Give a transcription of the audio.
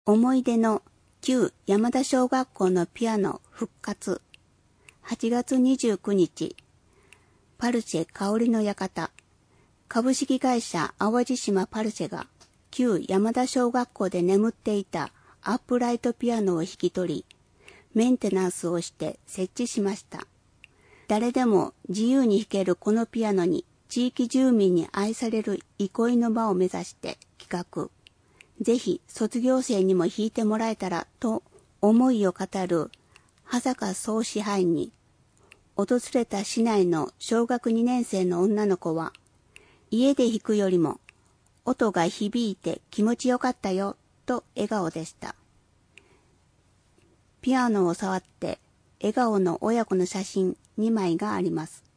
思い出の旧山田小学校のピアノ復活。8月29日、パルチェ香りの館。株式会社淡路島パルチェが旧山田小学校で眠っていたアップライトピアノを引き取り、メンテナンスをして設置しました。誰でも自由に弾けるこのピアノに地域住民に愛される憩いの場を目指して企画。ぜひ卒業生にも弾いてもらえたらと思いを語る羽坂総支配に、訪れた市内の小学2年生の女の子は、家で弾くよりも音が響いて気持ちよかったよと笑顔でした。ピアノを触って笑顔の親子の写真2枚があります。